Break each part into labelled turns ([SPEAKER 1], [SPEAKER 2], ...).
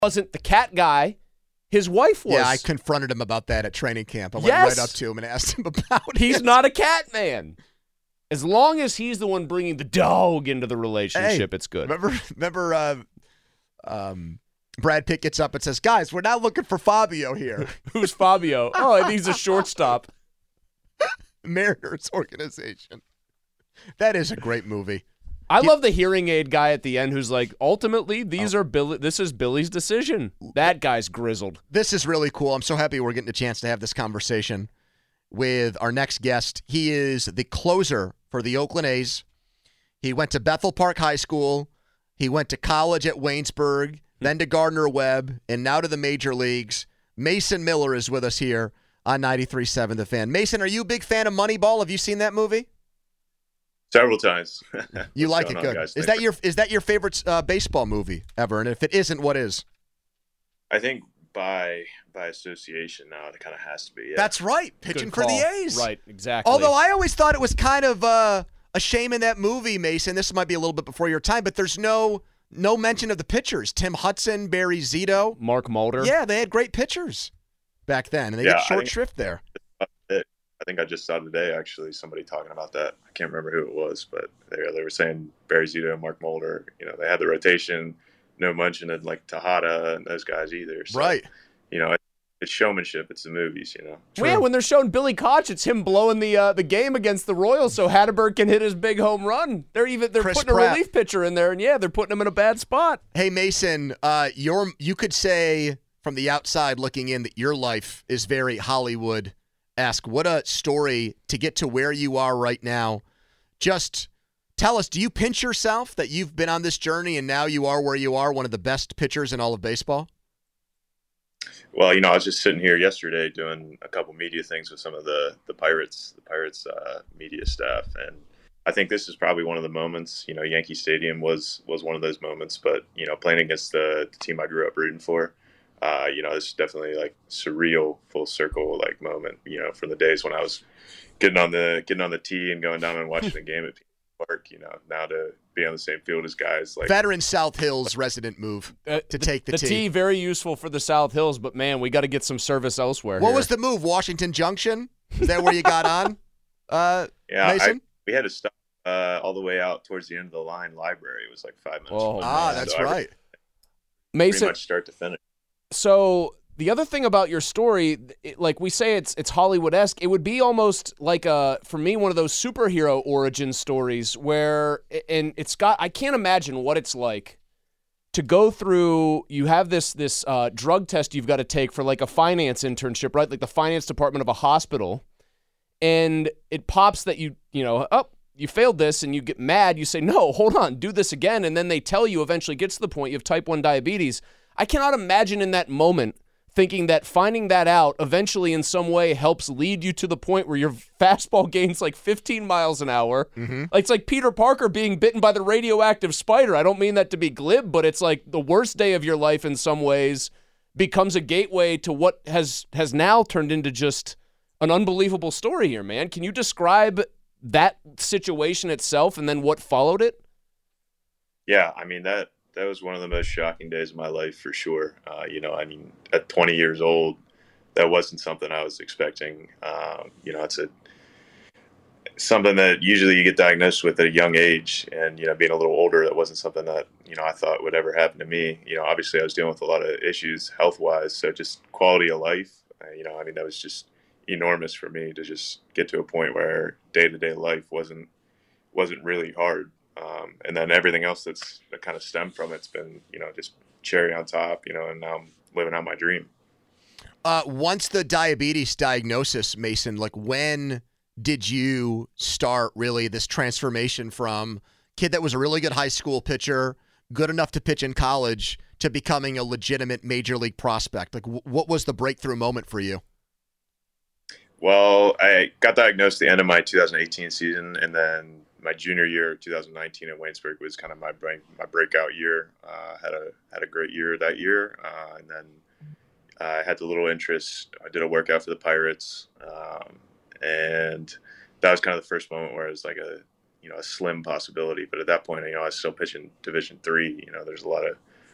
[SPEAKER 1] wasn't the cat guy. His wife was.
[SPEAKER 2] Yeah, I confronted him about that at training camp. I went right up to him and asked him about it.
[SPEAKER 1] He's not a cat man. As long as he's the one bringing the dog into the relationship, it's good.
[SPEAKER 2] Remember Brad Pitt gets up and says, guys, we're not looking for Fabio here.
[SPEAKER 1] Who's Fabio? Oh, I think he's a shortstop.
[SPEAKER 2] Mariners organization. That is a great movie.
[SPEAKER 1] I love the hearing aid guy at the end who's like, ultimately, this is Billy's decision. That guy's grizzled.
[SPEAKER 2] This is really cool. I'm so happy we're getting a chance to have this conversation with our next guest. He is the closer for the Oakland A's. He went to Bethel Park High School. He went to college at Waynesburg, then to Gardner-Webb, and now to the major leagues. Mason Miller is with us here on 93.7 The Fan. Mason, are you a big fan of Moneyball? Have you seen that movie?
[SPEAKER 3] Several times.
[SPEAKER 2] You like it, good.
[SPEAKER 3] Guys?
[SPEAKER 2] Is that your favorite baseball movie ever? And if it isn't, what is?
[SPEAKER 3] I think by association now it kind of has to be. Yeah.
[SPEAKER 2] That's right, pitching for the A's.
[SPEAKER 1] Right, exactly.
[SPEAKER 2] Although I always thought it was kind of a shame in that movie, Mason. This might be a little bit before your time, but there's no mention of the pitchers. Tim Hudson, Barry Zito,
[SPEAKER 1] Mark Mulder.
[SPEAKER 2] Yeah, they had great pitchers back then, and they get short shrift there.
[SPEAKER 3] I think I just saw today, actually, somebody talking about that. I can't remember who it was, but they were saying Barry Zito and Mark Mulder, they had the rotation, no mention of like Tejada and those guys either. So,
[SPEAKER 2] right.
[SPEAKER 3] It's showmanship. It's the movies,
[SPEAKER 1] Well, yeah, when they're showing Billy Koch, it's him blowing the game against the Royals so Hatterberg can hit his big home run. They're putting a relief pitcher in there, and they're putting him in a bad spot.
[SPEAKER 2] Hey, Mason, you could say from the outside looking in that your life is very Hollywood. What a story to get to where you are right now. Just tell us, do you pinch yourself that you've been on this journey and now you are where you are, one of the best pitchers in all of baseball?
[SPEAKER 3] Well, I was just sitting here yesterday doing a couple media things with some of the Pirates media staff, and I think this is probably one of the moments. Yankee Stadium was one of those moments, but playing against the team I grew up rooting for. It's definitely like surreal, full circle like moment. From the days when I was getting on the tee and going down and watching the game at PNC Park. Now to be on the same field as guys like
[SPEAKER 2] veteran South Hills resident move to take the tee.
[SPEAKER 1] The tee very useful for the South Hills, but man, we got to get some service elsewhere.
[SPEAKER 2] What was the move? Washington Junction? Is that where you got on?
[SPEAKER 3] Yeah,
[SPEAKER 2] Mason?
[SPEAKER 3] We had to stop all the way out towards the end of the line library. It was like 5 minutes.
[SPEAKER 1] Oh,
[SPEAKER 2] that's right.
[SPEAKER 1] Mason,
[SPEAKER 3] pretty much start to finish.
[SPEAKER 1] So the other thing about your story, like we say, it's Hollywood-esque. It would be almost like for me, one of those superhero origin stories where, and I can't imagine what it's like to go through. You have this drug test you've got to take for like a finance internship, right? Like the finance department of a hospital, and it pops that you failed this, and you get mad. You say, no, hold on, do this again, and then they tell you eventually gets to the point you have type 1 diabetes. I cannot imagine in that moment thinking that finding that out eventually in some way helps lead you to the point where your fastball gains like 15 miles an hour.
[SPEAKER 2] Mm-hmm.
[SPEAKER 1] It's like Peter Parker being bitten by the radioactive spider. I don't mean that to be glib, but it's like the worst day of your life in some ways becomes a gateway to what has now turned into just an unbelievable story here, man. Can you describe that situation itself and then what followed it?
[SPEAKER 3] Yeah, I mean, that was one of the most shocking days of my life for sure. At 20 years old, that wasn't something I was expecting. It's something that usually you get diagnosed with at a young age, and being a little older, that wasn't something that I thought would ever happen to me. Obviously I was dealing with a lot of issues health-wise, so just quality of life. That was just enormous for me to just get to a point where day-to-day life wasn't really hard. And then everything else that kind of stemmed from it's been, just cherry on top, and now I'm living out my dream.
[SPEAKER 2] Once the diabetes diagnosis, Mason, like when did you start really this transformation from kid that was a really good high school pitcher, good enough to pitch in college, to becoming a legitimate major league prospect? Like what was the breakthrough moment for you?
[SPEAKER 3] Well, I got diagnosed at the end of my 2018 season, and then my junior year, 2019 at Waynesburg, was kind of my breakout year. Had a great year that year, and then I had the little interest. I did a workout for the Pirates, and that was kind of the first moment where it was like a slim possibility. But at that point, I was still pitching Division III. There's a lot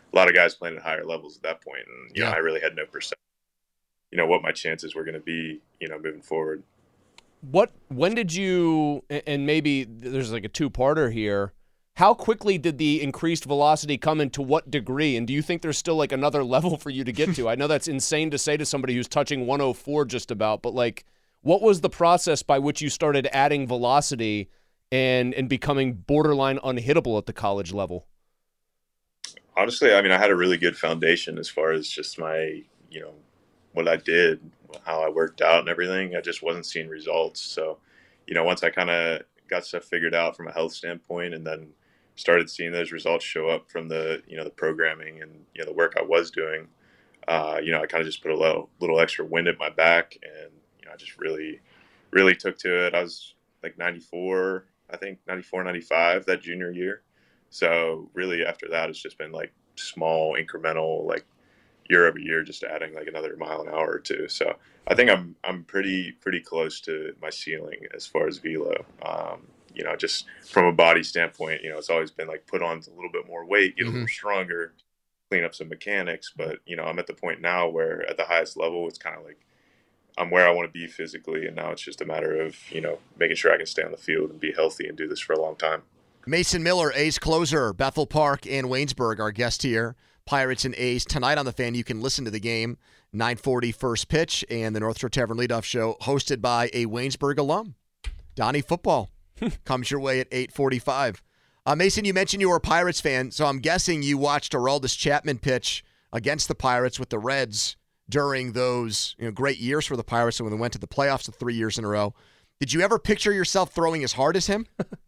[SPEAKER 3] a lot of guys playing at higher levels at that point, and
[SPEAKER 2] Yeah.
[SPEAKER 3] I really had no perception, what my chances were going to be, moving forward.
[SPEAKER 1] When did you, and maybe there's like a two-parter here, how quickly did the increased velocity come, and to what degree? And do you think there's still like another level for you to get to? I know that's insane to say to somebody who's touching 104 just about, but like, what was the process by which you started adding velocity and becoming borderline unhittable at the college level?
[SPEAKER 3] Honestly, I mean, I had a really good foundation as far as just my, what I did, how I worked out and everything. I just wasn't seeing results. So, once I kind of got stuff figured out from a health standpoint, and then started seeing those results show up from the, the programming and, the work I was doing, I kind of just put a little extra wind at my back, and, I just really, really took to it. I was like 94, I think 94, 95 that junior year. So really after that, it's just been like small incremental, like year over year, just adding like another mile an hour or two. So I think I'm pretty close to my ceiling as far as velo. Just from a body standpoint, it's always been like put on a little bit more weight, get a little stronger, clean up some mechanics. But I'm at the point now where at the highest level, it's kind of like I'm where I want to be physically, and now it's just a matter of making sure I can stay on the field and be healthy and do this for a long time.
[SPEAKER 2] Mason Miller, A's closer, Bethel Park and Waynesburg, our guest here. Pirates and A's tonight on The Fan. You can listen to the game, 9:40 first pitch, and the North Shore Tavern Leadoff Show, hosted by a Waynesburg alum. Donnie Football comes your way at 8:45. Mason, you mentioned you were a Pirates fan, so I'm guessing you watched Aroldis Chapman pitch against the Pirates with the Reds during those great years for the Pirates when they went to the playoffs the 3 years in a row. Did you ever picture yourself throwing as hard as him?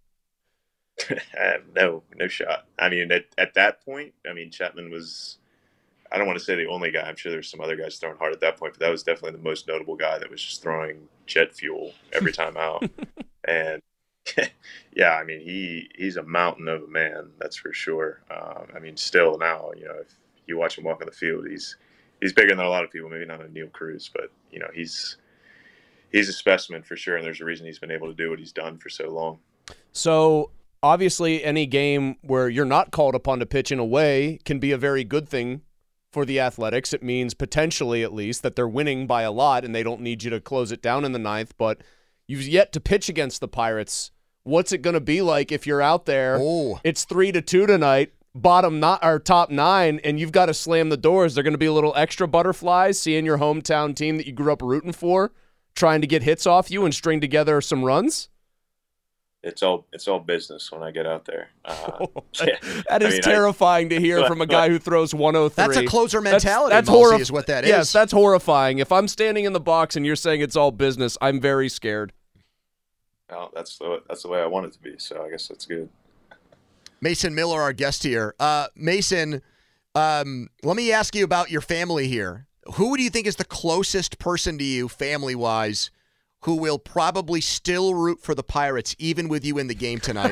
[SPEAKER 3] No shot. I mean, at that point, I mean, Chapman was, I don't want to say the only guy. I'm sure there's some other guys throwing hard at that point, but that was definitely the most notable guy that was just throwing jet fuel every time out. And yeah, I mean, he's a mountain of a man, that's for sure. I mean, still now, if you watch him walk on the field, he's bigger than a lot of people. Maybe not a Neil Cruz, but he's a specimen for sure. And there's a reason he's been able to do what he's done for so long.
[SPEAKER 1] So obviously, any game where you're not called upon to pitch in a way can be a very good thing for the Athletics. It means potentially, at least, that they're winning by a lot and they don't need you to close it down in the ninth. But you've yet to pitch against the Pirates. What's it going to be like if you're out there?
[SPEAKER 2] Oh.
[SPEAKER 1] It's 3-2 tonight, top nine, and you've got to slam the doors. They're going to be a little extra butterflies seeing your hometown team that you grew up rooting for, trying to get hits off you and string together some runs.
[SPEAKER 3] It's all business when I get out there.
[SPEAKER 1] That is terrifying to hear from a guy who throws 103.
[SPEAKER 2] That's a closer mentality,
[SPEAKER 1] that's
[SPEAKER 2] Mulsey, is what that is.
[SPEAKER 1] Yes, that's horrifying. If I'm standing in the box and you're saying it's all business, I'm very scared.
[SPEAKER 3] Well, that's the way I want it to be, so I guess that's good.
[SPEAKER 2] Mason Miller, our guest here. Mason, let me ask you about your family here. Who do you think is the closest person to you, family-wise, who will probably still root for the Pirates, even with you in the game tonight?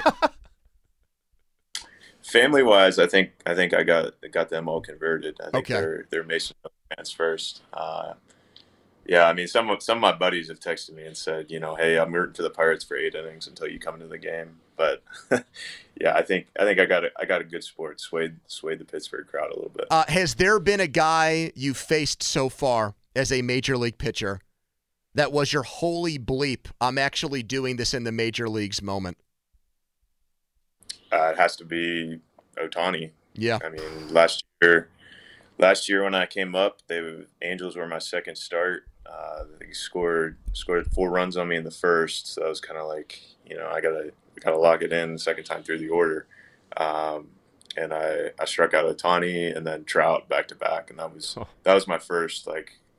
[SPEAKER 3] Family-wise, I think I got them all converted. I think
[SPEAKER 2] Okay.
[SPEAKER 3] they're Mason fans first. Yeah, I mean, some of my buddies have texted me and said, hey, I'm rooting for the Pirates for 8 innings until you come into the game. But yeah, I think I got a good sport, swayed the Pittsburgh crowd a little bit.
[SPEAKER 2] Has there been a guy you've faced so far as a major league pitcher that was your holy bleep, I'm actually doing this in the major leagues moment?
[SPEAKER 3] It has to be Ohtani.
[SPEAKER 2] Yeah.
[SPEAKER 3] I mean, last year when I came up, Angels were my second start. They scored 4 runs on me in the first, so I was kind of like, I gotta lock it in the second time through the order. And I struck out Ohtani and then Trout back to back, and that was my first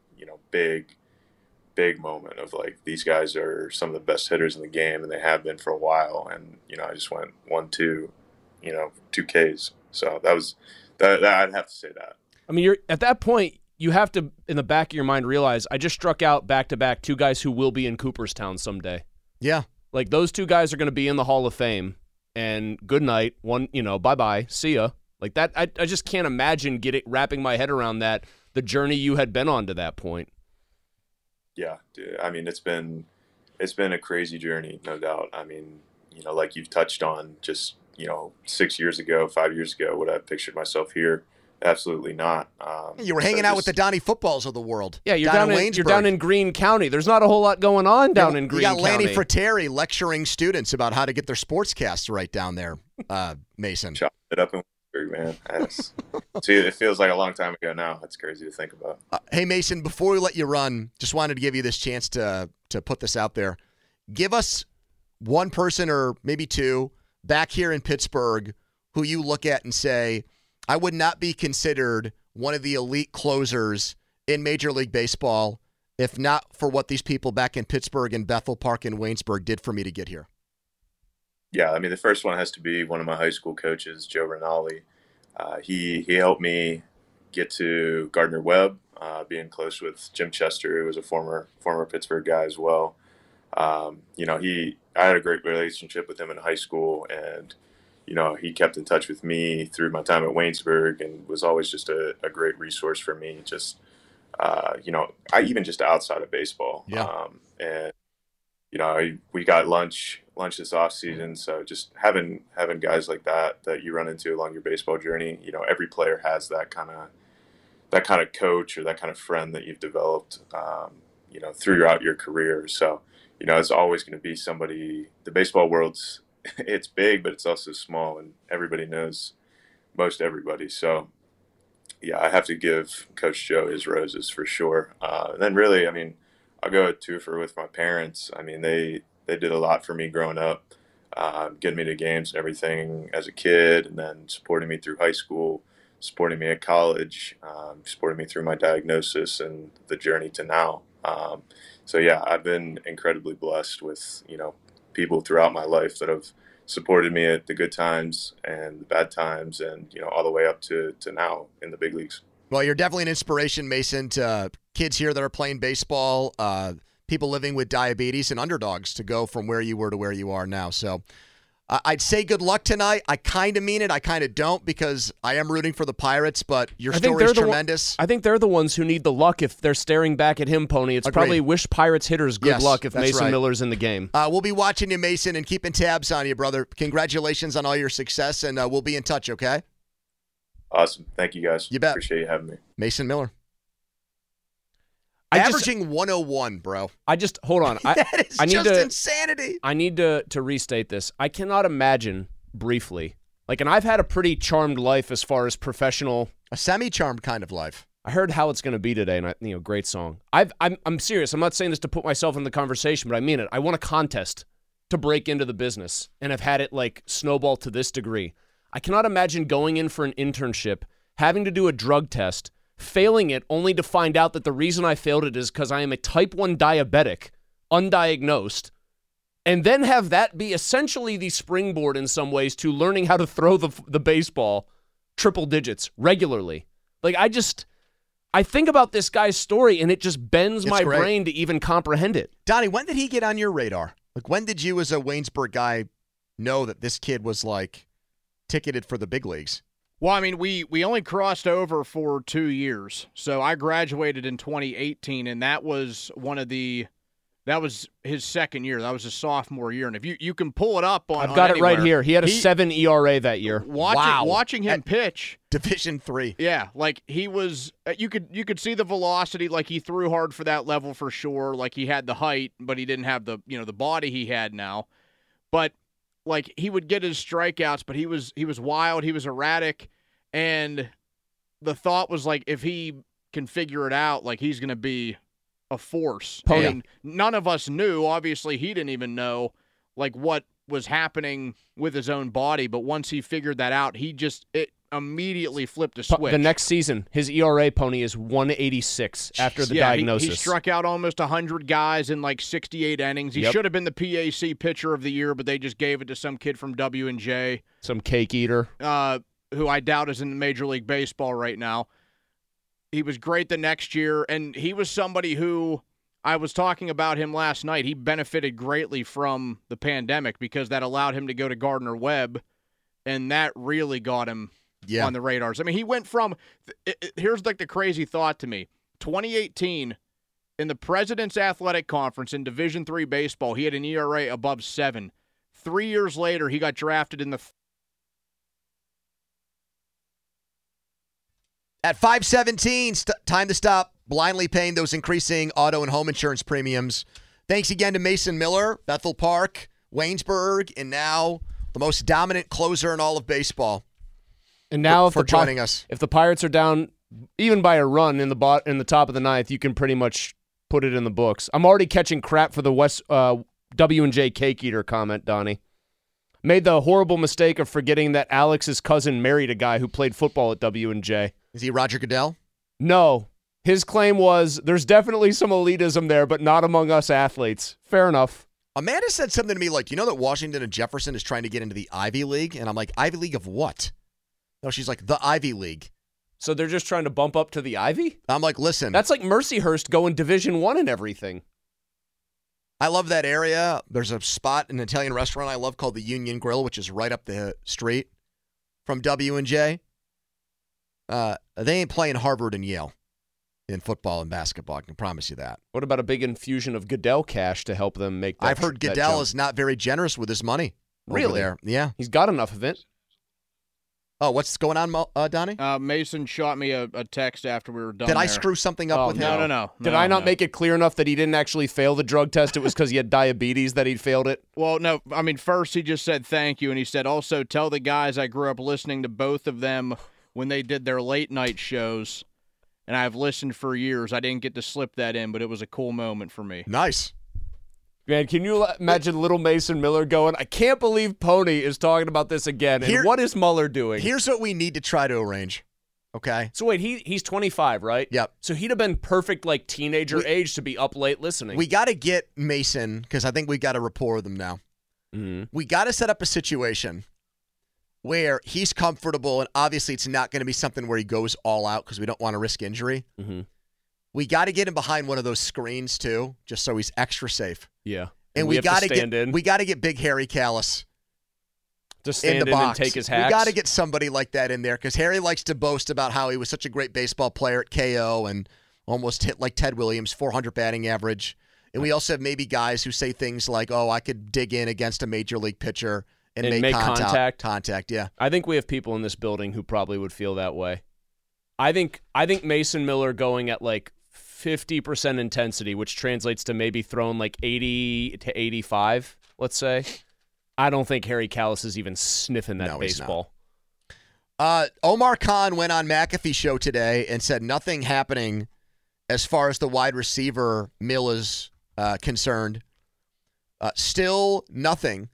[SPEAKER 3] big moment of like, these guys are some of the best hitters in the game, and they have been for a while. And I just went 1-2, 2 Ks. So that I'd have to say that.
[SPEAKER 1] I mean, you're at that point, you have to, in the back of your mind, realize I just struck out back-to-back 2 guys who will be in Cooperstown someday.
[SPEAKER 2] Yeah.
[SPEAKER 1] Like, those 2 guys are going to be in the Hall of Fame, and good night. One, bye-bye, see ya. Like that, I just can't imagine wrapping my head around that, the journey you had been on to that point.
[SPEAKER 3] Yeah, dude. I mean, it's been a crazy journey, no doubt. I mean, like you've touched on, just 6 years ago, 5 years ago, would I have pictured myself here absolutely not.
[SPEAKER 2] You were hanging out with the Donnie Footballs of the world.
[SPEAKER 1] Yeah, you're
[SPEAKER 2] down
[SPEAKER 1] down
[SPEAKER 2] in
[SPEAKER 1] in, you're down in Greene County. There's not a whole lot going on down in Greene County.
[SPEAKER 2] You got Lanny Fratteri lecturing students about how to get their sportscasts right down there, Mason.
[SPEAKER 3] Chop it up in Williamsburg, man. See, it feels like a long time ago now. It's crazy to think about.
[SPEAKER 2] Hey, Mason, before we let you run, just wanted to give you this chance to put this out there. Give us one person or maybe two back here in Pittsburgh who you look at and say, I would not be considered one of the elite closers in Major League Baseball if not for what these people back in Pittsburgh and Bethel Park and Waynesburg did for me to get here.
[SPEAKER 3] Yeah, I mean, the first one has to be one of my high school coaches, Joe Rinaldi. He helped me get to Gardner Webb, being close with Jim Chester, who was a former Pittsburgh guy as well. I had a great relationship with him in high school, and he kept in touch with me through my time at Waynesburg and was always just a great resource for me. Just even just outside of baseball.
[SPEAKER 2] Yeah.
[SPEAKER 3] We got lunch this off season. So just having guys like that you run into along your baseball journey, every player has that kind of coach or that kind of friend that you've developed, throughout your career. So, it's always going to be somebody. The baseball world's, it's big, but it's also small, and everybody knows most everybody. So, yeah, I have to give Coach Joe his roses for sure. And then really, I mean, I'll go with my parents. I mean, they did a lot for me growing up, getting me to games and everything as a kid, and then supporting me through high school, supporting me at college, supporting me through my diagnosis and the journey to now. So yeah, I've been incredibly blessed with, people throughout my life that have supported me at the good times and the bad times, and, all the way up to now in the big leagues.
[SPEAKER 2] Well, you're definitely an inspiration, Mason, to kids here that are playing baseball, people living with diabetes, and underdogs to go from where you were to where you are now. So I'd say good luck tonight. I kind of mean it. I kind of don't, because I am rooting for the Pirates, but your story is tremendous.
[SPEAKER 1] I think they're the ones who need the luck if they're staring back at him, Pony. It's
[SPEAKER 2] Agreed.
[SPEAKER 1] Probably wish Pirates hitters good luck if Mason
[SPEAKER 2] right.
[SPEAKER 1] Miller's in the game.
[SPEAKER 2] We'll be watching you, Mason, and keeping tabs on you, brother. Congratulations on all your success, and we'll be in touch, okay?
[SPEAKER 3] Awesome. Thank you, guys.
[SPEAKER 2] You bet.
[SPEAKER 3] Appreciate you having me.
[SPEAKER 2] Mason Miller. Averaging 101, bro.
[SPEAKER 1] Hold on.
[SPEAKER 2] That is just insanity.
[SPEAKER 1] I need to restate this. I cannot imagine briefly, and I've had a pretty charmed life as far as professional.
[SPEAKER 2] A semi-charmed kind of life.
[SPEAKER 1] I heard How It's Gonna Be Today, and great song. I'm serious. I'm not saying this to put myself in the conversation, but I mean it. I won a contest to break into the business, and have had it snowball to this degree. I cannot imagine going in for an internship, having to do a drug test, failing it only to find out that the reason I failed it is because I am a type 1 diabetic, undiagnosed, and then have that be essentially the springboard in some ways to learning how to throw the baseball triple digits regularly. I think about this guy's story, and it just bends my brain to even comprehend it.
[SPEAKER 2] Donnie, when did he get on your radar? When did you as a Waynesburg guy know that this kid was ticketed for the big leagues?
[SPEAKER 4] Well, I mean, we only crossed over for 2 years. So I graduated in 2018, and that was that was his second year. That was his sophomore year. And if you can pull it up on
[SPEAKER 1] I've got it right here. He had a 7 ERA that year.
[SPEAKER 4] Watching him pitch.
[SPEAKER 2] Division III.
[SPEAKER 4] Yeah, he was you could see the velocity, he threw hard for that level for sure. He had the height, but he didn't have the the body he had now. But he would get his strikeouts, but he was wild, he was erratic, and the thought was if he can figure it out, he's going to be a force.
[SPEAKER 1] Pony.
[SPEAKER 4] And none of us knew. Obviously, he didn't even know what was happening with his own body. But once he figured that out, it immediately flipped a switch.
[SPEAKER 1] The next season, his ERA, Pony, is 186 after the diagnosis.
[SPEAKER 4] He struck out almost 100 guys in 68 innings. He should have been the PAC pitcher of the year, but they just gave it to some kid from W&J.
[SPEAKER 1] Some cake eater.
[SPEAKER 4] Who I doubt is in Major League Baseball right now. He was great the next year, and he was somebody who, I was talking about him last night, he benefited greatly from the pandemic because that allowed him to go to Gardner Webb, and that really got him on the radars. I mean, he went from, here's the crazy thought to me, 2018, in the President's Athletic Conference in Division III baseball, he had an ERA above 7. 3 years later, he got drafted in the
[SPEAKER 2] At 5:17, time to stop blindly paying those increasing auto and home insurance premiums. Thanks again to Mason Miller, Bethel Park, Waynesburg, and now the most dominant closer in all of baseball.
[SPEAKER 1] And now,
[SPEAKER 2] for joining us.
[SPEAKER 1] If the Pirates are down even by a run in the top of the ninth, you can pretty much put it in the books. I'm already catching crap for the W&J Cake Eater comment, Donnie. Made the horrible mistake of forgetting that Alex's cousin married a guy who played football at W&J.
[SPEAKER 2] Is he Roger Goodell?
[SPEAKER 1] No. His claim was, there's definitely some elitism there, but not among us athletes. Fair enough.
[SPEAKER 2] Amanda said something to me like, you know that Washington and Jefferson is trying to get into the Ivy League? And I'm like, Ivy League of what? No, she's like, the Ivy League.
[SPEAKER 1] So they're just trying to bump up to the Ivy?
[SPEAKER 2] I'm like, listen.
[SPEAKER 1] That's like Mercyhurst going Division I and everything.
[SPEAKER 2] I love that area. There's a spot, an Italian restaurant I love called the Union Grill, which is right up the street from W&J. They ain't playing Harvard and Yale in football and basketball. I can promise you that.
[SPEAKER 1] What about a big infusion of Goodell cash to help them make that?
[SPEAKER 2] I've heard Goodell is not very generous with his money.
[SPEAKER 1] Really?
[SPEAKER 2] Over there. Yeah.
[SPEAKER 1] He's got enough of it.
[SPEAKER 2] Oh, what's going on, Donnie?
[SPEAKER 4] Mason shot me a text after we were done.
[SPEAKER 2] Did I screw something up with him?
[SPEAKER 4] No.
[SPEAKER 1] Did I not make it clear enough that he didn't actually fail the drug test? It was because he had diabetes that he'd failed it?
[SPEAKER 4] Well, no. I mean, first he just said thank you, and he said also tell the guys I grew up listening to both of them when they did their late night shows, and I've listened for years. I didn't get to slip that in, but it was a cool moment for me.
[SPEAKER 2] Nice.
[SPEAKER 1] Man, can you imagine little Mason Miller going, I can't believe Pony is talking about this again, and what is Mueller doing?
[SPEAKER 2] Here's what we need to try to arrange, okay?
[SPEAKER 1] So wait, he's 25, right?
[SPEAKER 2] Yep.
[SPEAKER 1] So he'd have been perfect, like, teenager age to be up late listening.
[SPEAKER 2] We got to get Mason, because I think we got a rapport with him now.
[SPEAKER 1] Mm-hmm.
[SPEAKER 2] We got to set up a situation where he's comfortable, and obviously it's not going to be something where he goes all out because we don't want to risk injury.
[SPEAKER 1] Mm-hmm.
[SPEAKER 2] We got to get him behind one of those screens, too, just so he's extra safe.
[SPEAKER 1] Yeah.
[SPEAKER 2] And we got to get Big Harry Callis
[SPEAKER 1] to stand
[SPEAKER 2] in the box
[SPEAKER 1] and take his hacks.
[SPEAKER 2] We got to get somebody like that in there because Harry likes to boast about how he was such a great baseball player at KO and almost hit like Ted Williams, 400 batting average. And we also have maybe guys who say things like, oh, I could dig in against a major league pitcher and make contact. Contact, yeah.
[SPEAKER 1] I think we have people in this building who probably would feel that way. I think Mason Miller going at like 50% intensity, which translates to maybe throwing like 80 to 85, let's say. I don't think Harry Callis is even sniffing that baseball.
[SPEAKER 2] Omar Khan went on McAfee show today and said nothing happening as far as the wide receiver mill is concerned. Still nothing.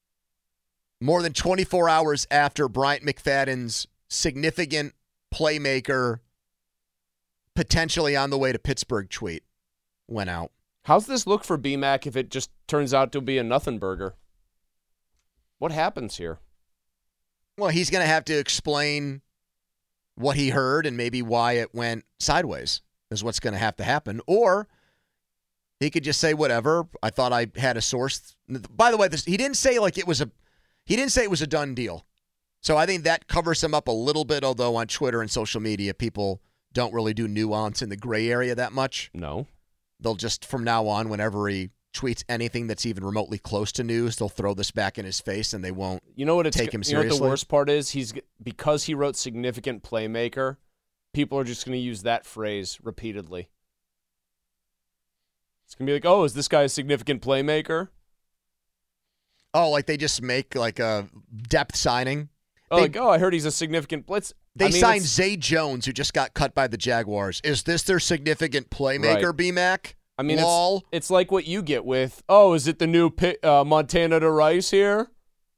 [SPEAKER 2] More than 24 hours after Bryant McFadden's significant playmaker potentially on the way to Pittsburgh tweet went out.
[SPEAKER 1] How's this look for BMAC if it just turns out to be a nothing burger? What happens here?
[SPEAKER 2] Well, he's going to have to explain what he heard and maybe why it went sideways is what's going to have to happen. Or he could just say whatever. I thought I had a source. By the way, he didn't say it was a done deal. So I think that covers him up a little bit, although on Twitter and social media, people don't really do nuance in the gray area that much.
[SPEAKER 1] No.
[SPEAKER 2] They'll just, from now on, whenever he tweets anything that's even remotely close to news, they'll throw this back in his face and they won't take him seriously.
[SPEAKER 1] You know what the worst part is? Because he wrote significant playmaker, people are just going to use that phrase repeatedly. It's going to be like, oh, is this guy a significant playmaker?
[SPEAKER 2] Oh, like they just make like a depth signing?
[SPEAKER 1] I heard he's a significant blitz.
[SPEAKER 2] They signed Zay Jones, who just got cut by the Jaguars. Is this their significant playmaker, right. BMAC?
[SPEAKER 1] I mean, it's like what you get with, is it the new Montana to Rice here?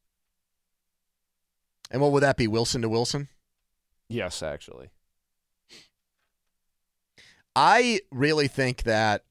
[SPEAKER 2] And what would that be, Wilson to Wilson?
[SPEAKER 1] Yes, actually.
[SPEAKER 2] I really think that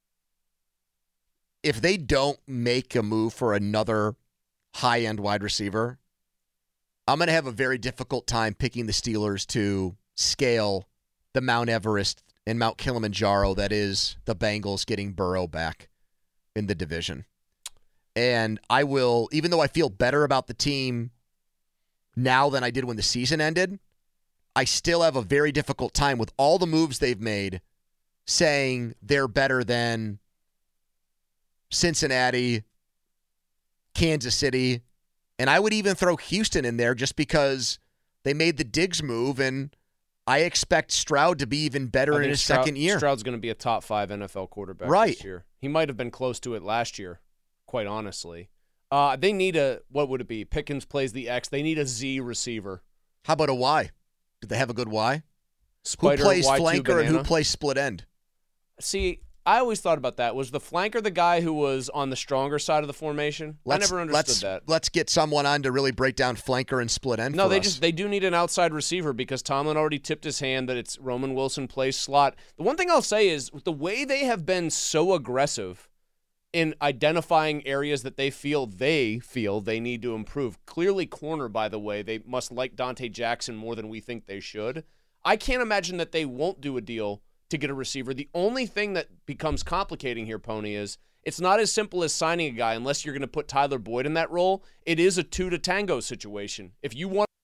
[SPEAKER 2] if they don't make a move for another high-end wide receiver, I'm going to have a very difficult time picking the Steelers to scale the Mount Everest and Mount Kilimanjaro that is the Bengals getting Burrow back in the division. And I will, even though I feel better about the team now than I did when the season ended, I still have a very difficult time with all the moves they've made saying they're better than Cincinnati, Kansas City, and I would even throw Houston in there just because they made the Diggs move, and I expect Stroud to be even better in his second year.
[SPEAKER 1] Stroud's going to be a top 5 NFL quarterback this year. He might have been close to it last year, quite honestly. They need what would it be? Pickens plays the X. They need a Z receiver.
[SPEAKER 2] How about a Y? Do they have a good Y?
[SPEAKER 1] Spider,
[SPEAKER 2] who plays
[SPEAKER 1] Y2
[SPEAKER 2] flanker
[SPEAKER 1] banana?
[SPEAKER 2] and who plays split end?
[SPEAKER 1] See, I always thought about that. Was the flanker the guy who was on the stronger side of the formation? I never understood that.
[SPEAKER 2] Let's get someone on to really break down flanker and split end.
[SPEAKER 1] No,
[SPEAKER 2] for us.
[SPEAKER 1] they do need an outside receiver because Tomlin already tipped his hand that it's Roman Wilson plays slot. The one thing I'll say is the way they have been so aggressive in identifying areas that they feel they need to improve. Clearly corner, by the way, they must like Dante Jackson more than we think they should. I can't imagine that they won't do a deal to get a receiver. The only thing that becomes complicating here, Pony, is it's not as simple as signing a guy unless you're going to put Tyler Boyd in that role. It is a 2 to tango situation. If you want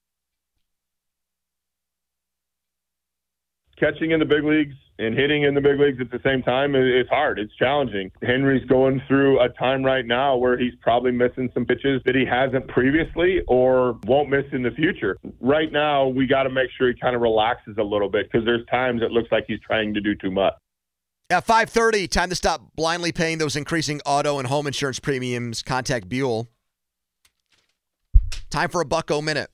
[SPEAKER 5] catching in the big leagues and hitting in the big leagues at the same time, it's hard. It's challenging. Henry's going through a time right now where he's probably missing some pitches that he hasn't previously or won't miss in the future. Right now, we got to make sure he kind of relaxes a little bit because there's times it looks like he's trying to do too much.
[SPEAKER 2] At 5:30, time to stop blindly paying those increasing auto and home insurance premiums. Contact Buell. Time for a Bucko Minute.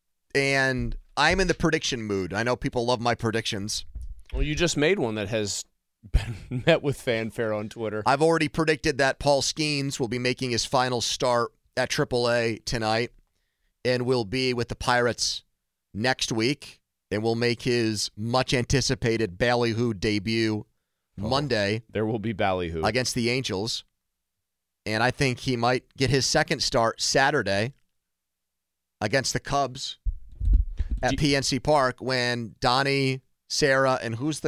[SPEAKER 2] And I'm in the prediction mood. I know people love my predictions.
[SPEAKER 1] Well, you just made one that has been met with fanfare on Twitter.
[SPEAKER 2] I've already predicted that Paul Skeens will be making his final start at AAA tonight and will be with the Pirates next week and will make his much-anticipated ballyhoo debut Monday.
[SPEAKER 1] There will be ballyhoo.
[SPEAKER 2] Against the Angels. And I think he might get his second start Saturday against the Cubs at PNC Park when Donnie, Sarah, and who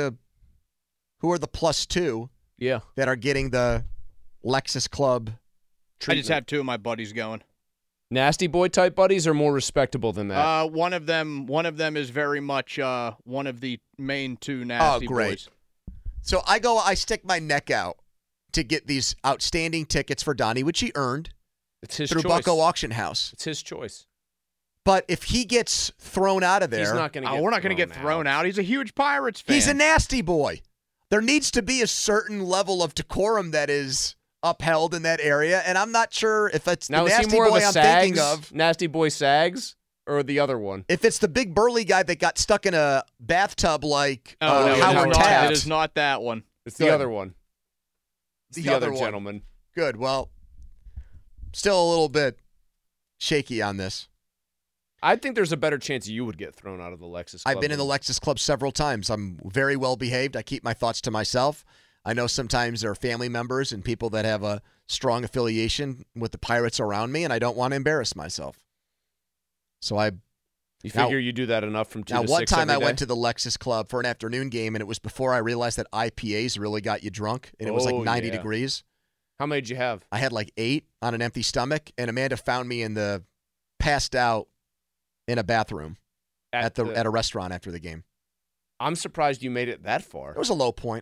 [SPEAKER 2] are the +2 that are getting the Lexus Club treatment?
[SPEAKER 4] I just have 2 of my buddies going.
[SPEAKER 1] Nasty boy type buddies are more respectable than that.
[SPEAKER 4] One of them is very much one of the main 2 nasty boys.
[SPEAKER 2] So I stick my neck out to get these outstanding tickets for Donnie, which he earned
[SPEAKER 1] it's his
[SPEAKER 2] through
[SPEAKER 1] choice.
[SPEAKER 2] Bucko Auction House.
[SPEAKER 1] It's his choice.
[SPEAKER 2] But if he gets thrown out of there,
[SPEAKER 1] he's not going to.
[SPEAKER 4] We're not going to get thrown out. He's a huge Pirates fan.
[SPEAKER 2] He's a nasty boy. There needs to be a certain level of decorum that is upheld in that area, and I'm not sure if it's
[SPEAKER 1] now,
[SPEAKER 2] the
[SPEAKER 1] is
[SPEAKER 2] nasty
[SPEAKER 1] he more
[SPEAKER 2] boy
[SPEAKER 1] of a
[SPEAKER 2] I'm
[SPEAKER 1] Sags,
[SPEAKER 2] thinking of.
[SPEAKER 1] Nasty boy Sags, or the other one?
[SPEAKER 2] If it's the big burly guy that got stuck in a bathtub like
[SPEAKER 4] no,
[SPEAKER 2] Howard Taft.
[SPEAKER 4] It is not that one.
[SPEAKER 1] It's the other one. It's the other
[SPEAKER 2] one.
[SPEAKER 1] gentleman.
[SPEAKER 2] Good. Well, still a little bit shaky on this.
[SPEAKER 1] I think there's a better chance you would get thrown out of the Lexus Club.
[SPEAKER 2] I've been in the Lexus Club several times. I'm very well behaved. I keep my thoughts to myself. I know sometimes there are family members and people that have a strong affiliation with the Pirates around me, and I don't want to embarrass myself. So
[SPEAKER 1] You figure you do that enough from 2 to 6
[SPEAKER 2] Now, one time
[SPEAKER 1] every
[SPEAKER 2] I
[SPEAKER 1] day?
[SPEAKER 2] went to the Lexus Club for an afternoon game, and it was before I realized that IPAs really got you drunk, and it was like 90 degrees.
[SPEAKER 1] How many did you have?
[SPEAKER 2] I had like 8 on an empty stomach, and Amanda found me passed out in a bathroom at a restaurant after the game.
[SPEAKER 1] I'm surprised you made it that far.
[SPEAKER 2] It was a low point.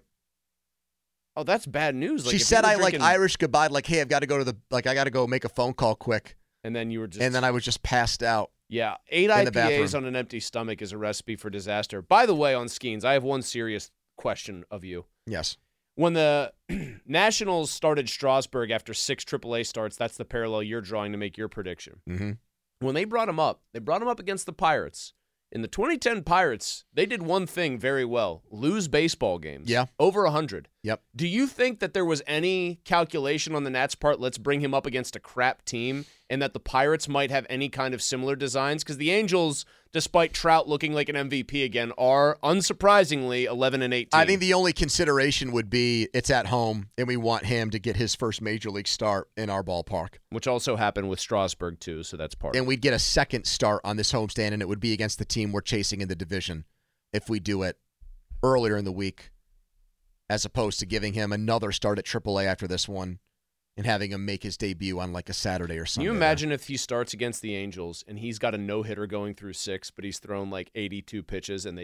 [SPEAKER 1] Oh, that's bad news. Like,
[SPEAKER 2] she said I like Irish goodbye, like, hey, I got to go make a phone call quick.
[SPEAKER 1] And then you were just.
[SPEAKER 2] And then I was just passed out.
[SPEAKER 1] Yeah, 8 IPAs on an empty stomach is a recipe for disaster. By the way, on Skeens, I have one serious question of you.
[SPEAKER 2] Yes.
[SPEAKER 1] When the Nationals started Strasburg after 6 AAA starts, that's the parallel you're drawing to make your prediction.
[SPEAKER 2] Mm-hmm.
[SPEAKER 1] When they brought him up against the Pirates. In the 2010 Pirates, they did one thing very well: lose baseball games.
[SPEAKER 2] Yeah.
[SPEAKER 1] Over 100.
[SPEAKER 2] Yep.
[SPEAKER 1] Do you think that there was any calculation on the Nats' part, let's bring him up against a crap team, and that the Pirates might have any kind of similar designs? Because the Angels, despite Trout looking like an MVP again, are, unsurprisingly, 11-18.
[SPEAKER 2] I think the only consideration would be it's at home, and we want him to get his first major league start in our ballpark.
[SPEAKER 1] Which also happened with Strasburg, too, so that's part of it.
[SPEAKER 2] And we'd get a second start on this homestand, and it would be against the team we're chasing in the division if we do it earlier in the week, as opposed to giving him another start at AAA after this one and having him make his debut on like a Saturday or Sunday.
[SPEAKER 1] Can you imagine if he starts against the Angels and he's got a no-hitter going through 6, but he's thrown like 82 pitches and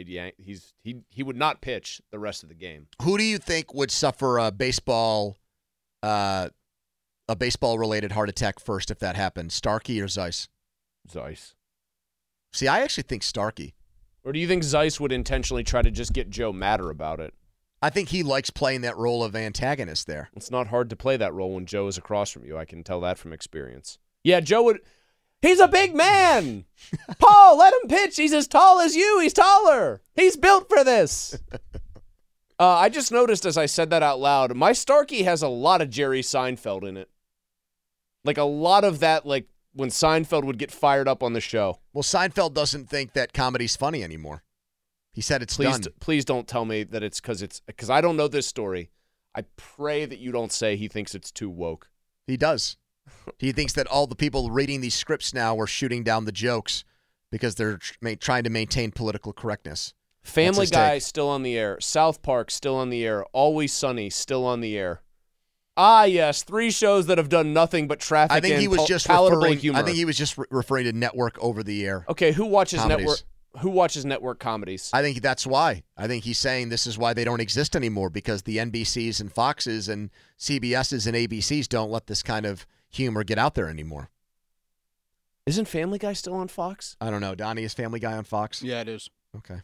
[SPEAKER 1] he would not pitch the rest of the game?
[SPEAKER 2] Who do you think would suffer a baseball-related heart attack first if that happened, Starkey or Zeiss?
[SPEAKER 1] Zeiss.
[SPEAKER 2] See, I actually think Starkey.
[SPEAKER 1] Or do you think Zeiss would intentionally try to just get Joe madder about it?
[SPEAKER 2] I think he likes playing that role of antagonist there.
[SPEAKER 1] It's not hard to play that role when Joe is across from you. I can tell that from experience. Yeah, Joe would. He's a big man. Paul, let him pitch. He's as tall as you. He's taller. He's built for this. I just noticed as I said that out loud, my Starkey has a lot of Jerry Seinfeld in it. Like a lot of that, like when Seinfeld would get fired up on the show.
[SPEAKER 2] Well, Seinfeld doesn't think that comedy's funny anymore. He said it's done.
[SPEAKER 1] Please don't tell me that it's because I don't know this story. I pray that you don't say he thinks it's too woke.
[SPEAKER 2] He does. He thinks that all the people reading these scripts now are shooting down the jokes because they're trying to maintain political correctness.
[SPEAKER 1] Family Guy still on the air. South Park still on the air. Always Sunny still on the air. Ah, yes, 3 shows that have done nothing but traffic.
[SPEAKER 2] I think he was just
[SPEAKER 1] referring. Humor.
[SPEAKER 2] I think he was just referring to network over the air.
[SPEAKER 1] Okay, who watches
[SPEAKER 2] comedies.
[SPEAKER 1] network? Who watches network comedies?
[SPEAKER 2] I think that's why. I think he's saying this is why they don't exist anymore, because the NBCs and Foxes and CBSs and ABCs don't let this kind of humor get out there anymore.
[SPEAKER 1] Isn't Family Guy still on Fox?
[SPEAKER 2] I don't know. Donnie, is Family Guy on Fox?
[SPEAKER 4] Yeah, it is.
[SPEAKER 2] Okay.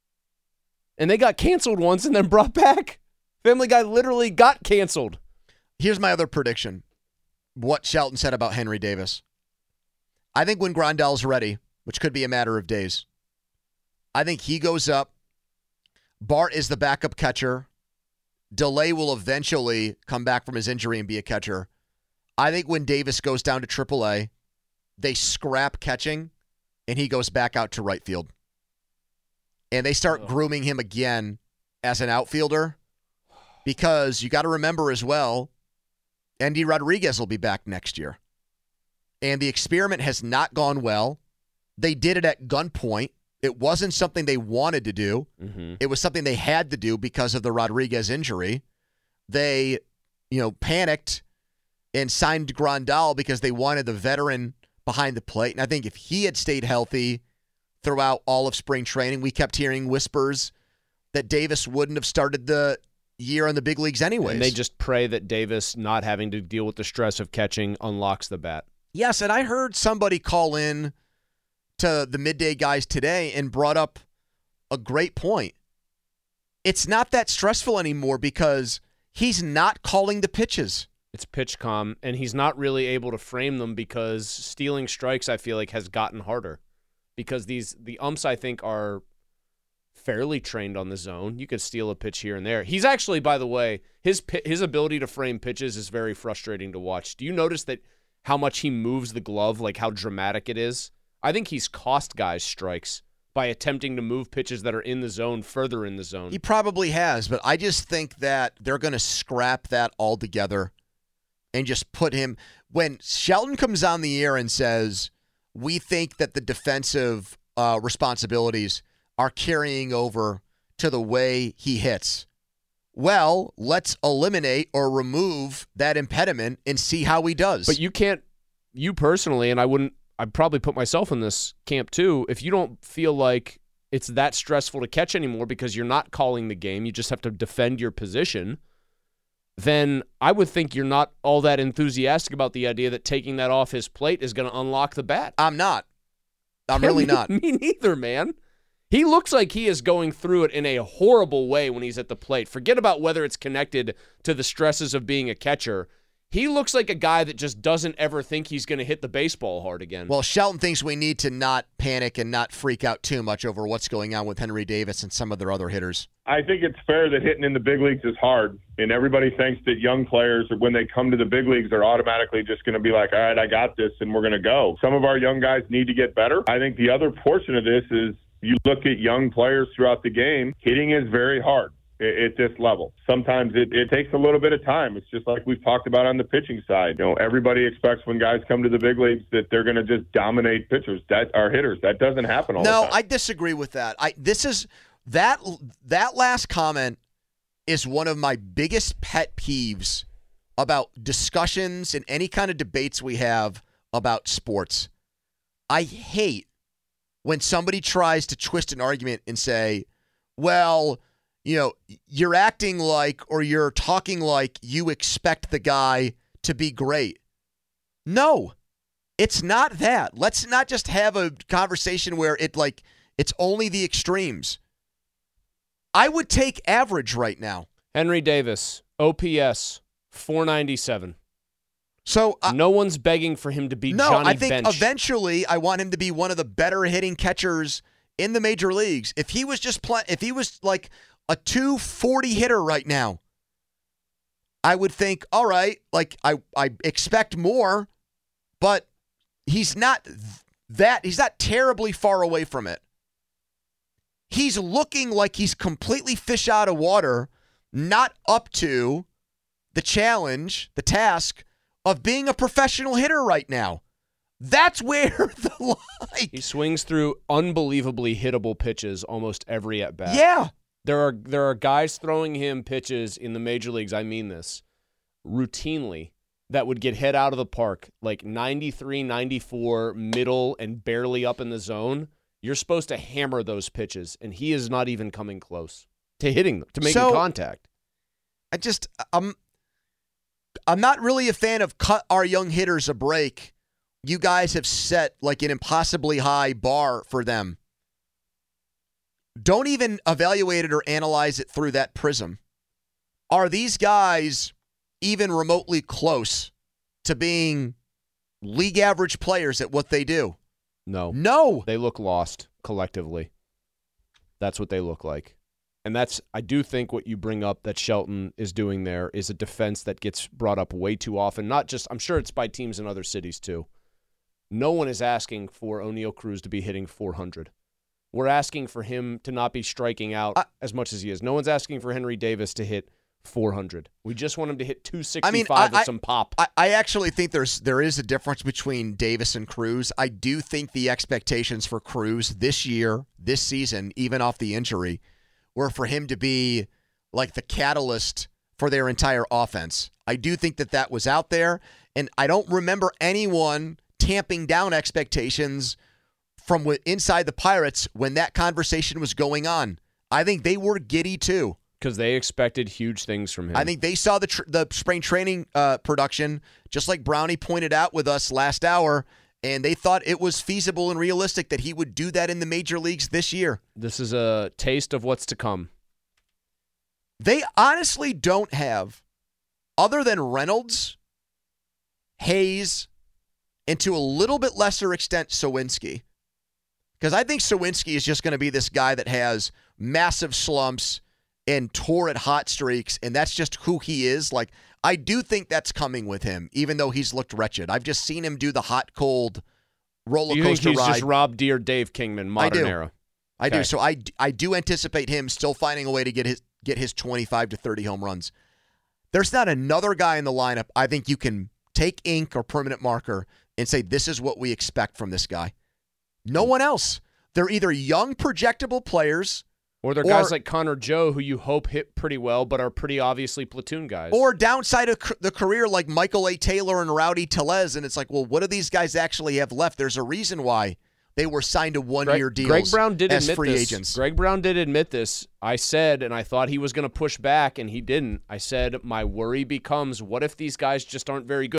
[SPEAKER 1] And they got canceled once and then brought back. Family Guy literally got canceled.
[SPEAKER 2] Here's my other prediction. What Shelton said about Henry Davis. I think when Grandal's ready, which could be a matter of days, I think he goes up. Bart is the backup catcher. DeLay will eventually come back from his injury and be a catcher. I think when Davis goes down to AAA, they scrap catching, and he goes back out to right field. And they start grooming him again as an outfielder, because you got to remember as well, Endy Rodriguez will be back next year. And the experiment has not gone well. They did it at gunpoint. It wasn't something they wanted to do.
[SPEAKER 1] Mm-hmm.
[SPEAKER 2] It was something they had to do because of the Rodriguez injury. They, panicked and signed Grandal because they wanted the veteran behind the plate. And I think if he had stayed healthy throughout all of spring training, we kept hearing whispers that Davis wouldn't have started the year in the big leagues anyways.
[SPEAKER 1] And they just pray that Davis not having to deal with the stress of catching unlocks the bat.
[SPEAKER 2] Yes, and I heard somebody call in to the Midday Guys today and brought up a great point. It's not that stressful anymore because he's not calling the pitches.
[SPEAKER 1] It's PitchCom, and he's not really able to frame them because stealing strikes, I feel like, has gotten harder. Because the umps, I think, are fairly trained on the zone. You could steal a pitch here and there. He's actually, by the way, his ability to frame pitches is very frustrating to watch. Do you notice that how much he moves the glove, like how dramatic it is? I think he's cost guys strikes by attempting to move pitches that are in the zone further in the zone.
[SPEAKER 2] He probably has, but I just think that they're going to scrap that altogether and just put him. When Shelton comes on the air and says, we think that the defensive responsibilities are carrying over to the way he hits. Well, let's eliminate or remove that impediment and see how he does.
[SPEAKER 1] But you personally, and I'd probably put myself in this camp too, if you don't feel like it's that stressful to catch anymore because you're not calling the game, you just have to defend your position, then I would think you're not all that enthusiastic about the idea that taking that off his plate is going to unlock the bat.
[SPEAKER 2] I'm not. I'm really not.
[SPEAKER 1] Me neither, man. He looks like he is going through it in a horrible way when he's at the plate. Forget about whether it's connected to the stresses of being a catcher. He looks like a guy that just doesn't ever think he's going to hit the baseball hard again.
[SPEAKER 2] Well, Shelton thinks we need to not panic and not freak out too much over what's going on with Henry Davis and some of their other hitters.
[SPEAKER 5] I think it's fair that hitting in the big leagues is hard, and everybody thinks that young players, when they come to the big leagues, are automatically just going to be like, all right, I got this, and we're going to go. Some of our young guys need to get better. I think the other portion of this is you look at young players throughout the game, hitting is very hard at this level. Sometimes it takes a little bit of time. It's just like we've talked about on the pitching side. Everybody expects when guys come to the big leagues that they're going to just dominate pitchers that are hitters. That doesn't happen all the time.
[SPEAKER 2] No, I disagree with that. That last comment is one of my biggest pet peeves about discussions and any kind of debates we have about sports. I hate when somebody tries to twist an argument and say, well, you're acting like or you're talking like you expect the guy to be great. No, it's not that. Let's not just have a conversation where it It's only the extremes. I would take average right now.
[SPEAKER 1] Henry Davis, OPS, 497.
[SPEAKER 2] So
[SPEAKER 1] no one's begging for him to be Johnny
[SPEAKER 2] I think
[SPEAKER 1] Bench.
[SPEAKER 2] Eventually I want him to be one of the better hitting catchers in the major leagues. If he was if he was like a 240 hitter right now, I would think, all right, like I expect more, but he's not terribly far away from it. He's looking like he's completely fish out of water, not up to the challenge, the task of being a professional hitter right now. That's where the line.
[SPEAKER 1] He swings through unbelievably hittable pitches almost every at bat.
[SPEAKER 2] Yeah.
[SPEAKER 1] There are guys throwing him pitches in the major leagues, I mean this, routinely, that would get hit out of the park, like 93, 94, middle, and barely up in the zone. You're supposed to hammer those pitches, and he is not even coming close to hitting them, to making contact.
[SPEAKER 2] I'm not really a fan of cut our young hitters a break. You guys have set like an impossibly high bar for them. Don't even evaluate it or analyze it through that prism. Are these guys even remotely close to being league average players at what they do? No.
[SPEAKER 1] They look lost collectively. That's what they look like. And I do think what you bring up that Shelton is doing there is a defense that gets brought up way too often. Not just, I'm sure it's by teams in other cities too. No one is asking for O'Neal Cruz to be hitting 400. We're asking for him to not be striking out as much as he is. No one's asking for Henry Davis to hit 400. We just want him to hit 265 with some pop.
[SPEAKER 2] I actually think there is a difference between Davis and Cruz. I do think the expectations for Cruz this year, this season, even off the injury, were for him to be like the catalyst for their entire offense. I do think that was out there, and I don't remember anyone tamping down expectations from inside the Pirates when that conversation was going on. I think they were giddy too.
[SPEAKER 1] Because they expected huge things from him.
[SPEAKER 2] I think they saw the spring training production, just like Brownie pointed out with us last hour, and they thought it was feasible and realistic that he would do that in the major leagues this year.
[SPEAKER 1] This is a taste of what's to come.
[SPEAKER 2] They honestly don't have, other than Reynolds, Hayes, and to a little bit lesser extent, Sawinski. Because I think Sawinski is just going to be this guy that has massive slumps and torrid hot streaks, and that's just who he is. Like, I do think that's coming with him, even though he's looked wretched. I've just seen him do the hot-cold roller coaster ride.
[SPEAKER 1] You think he's just Rob Deere, Dave Kingman, modern era?
[SPEAKER 2] I do. So I do anticipate him still finding a way to get his 25 to 30 home runs. There's not another guy in the lineup I think you can take ink or permanent marker and say, this is what we expect from this guy. No one else. They're either young, projectable players,
[SPEAKER 1] or they're guys like Connor Joe who you hope hit pretty well but are pretty obviously platoon guys.
[SPEAKER 2] Or downside of the career like Michael A. Taylor and Rowdy Tellez, and it's like, well, what do these guys actually have left? There's a reason why they were signed to one-year deals
[SPEAKER 1] Greg Brown did
[SPEAKER 2] as
[SPEAKER 1] admit
[SPEAKER 2] free
[SPEAKER 1] this.
[SPEAKER 2] agents.
[SPEAKER 1] Greg Brown did admit this. I said, and I thought he was going to push back, and he didn't. I said, my worry becomes, what if these guys just aren't very good?